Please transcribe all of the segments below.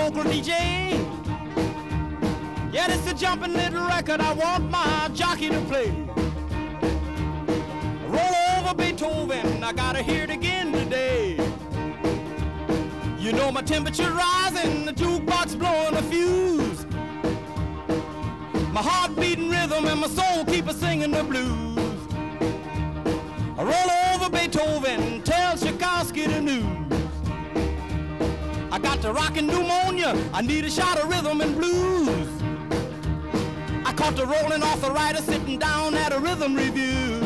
local DJ. Yeah, it's a jumping little record I want my jockey to play. Roll over Beethoven, I gotta hear it again today. You know my temperature rising, the jukebox blowing a fuse. My heart beating rhythm and my soul keep singing the blues. Roll over Beethoven, tell Tchaikovsky the news. I got the rockin' pneumonia, I need a shot of rhythm and blues. I caught the rolling arthritis sitting down at a rhythm review.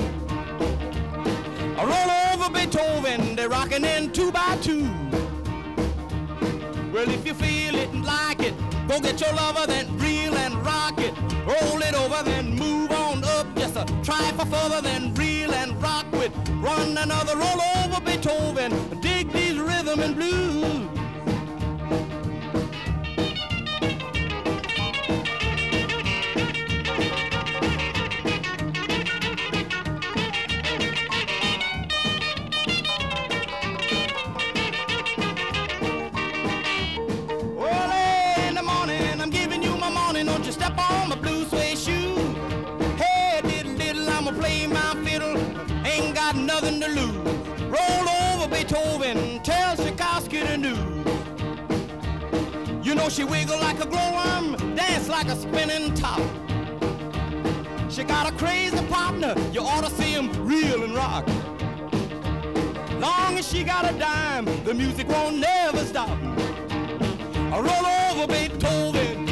I roll over Beethoven, they're rockin' in 2 by 2. Well, if you feel it and like it, go get your lover, then reel and rock it. Roll it over, then move on up. Just a try for further, then reel and rock with one another. Roll over Beethoven, dig these rhythm and blues. Step on my blue suede shoe. Hey, diddle diddle, I'ma play my fiddle. Ain't got nothing to lose. Roll over Beethoven, tell Tchaikovsky the news. You know she wiggle like a glowworm, dance like a spinning top. She got a crazy partner, you ought to see him reel and rock. Long as she got a dime, the music won't never stop. I roll over Beethoven,